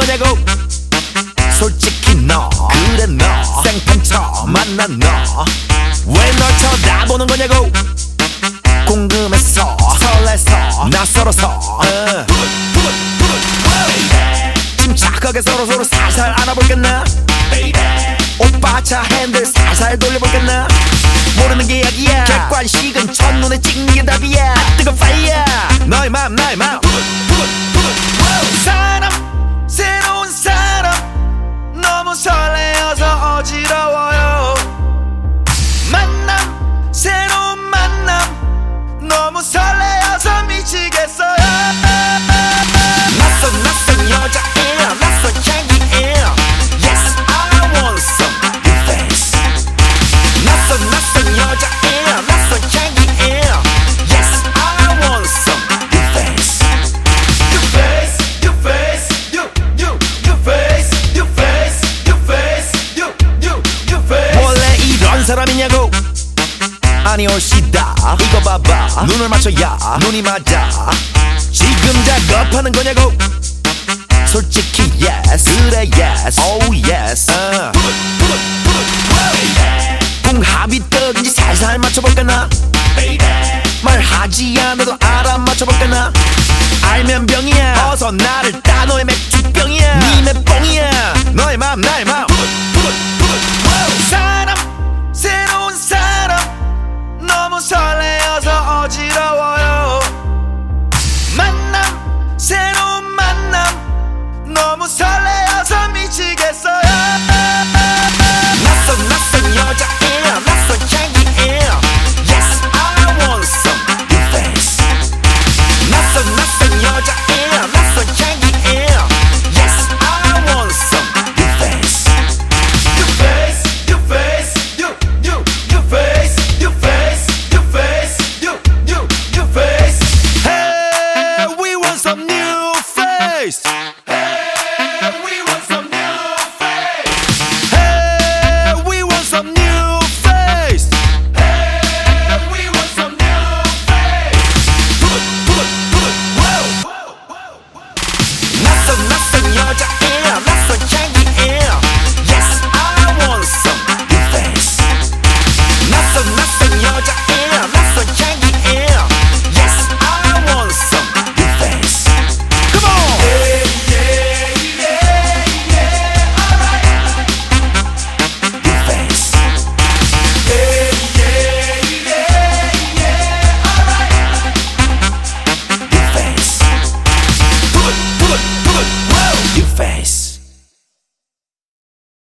거냐고. 솔직히 너 그래 너 생판 처음 만난 너 왜 널 쳐다보는 거냐고. 궁금해서 설레서 낯설어서 침착하게 서로 살살 알아볼겠나. 오빠 차 핸들 살살 돌려볼겠나. 모르는 게 약이야. 객관식은 첫눈에 찍는 게 답이야. 뜨거운 파이어 너의 맘 나의 맘. 사람 새로운 사람 너무 설레어서 어지러워요. 만남 새로운 만남 너무 설레어서 미치겠어요. 낯선 여자애야 낯선 향기애야. Yes I want some new face. 낯선 여자애야 낯선 향기애야. Yes I want some new face. New face, new face, new face, new face, new face, new face. 원래 이런 사람이냐고. 아니 올시다 이거 봐봐 눈을 맞춰야 눈이 맞아. 지금 작업하는 거냐고. 솔직히 yes 그래 yes oh yes 궁합이 떡인지 살살 맞춰볼까나. 말하지 않아도 알아 맞춰볼까나. 알면 병이야 어서 나를 따. 너의 맥주병이야 니 내 뽕이야. 너의 맘 나의 맘.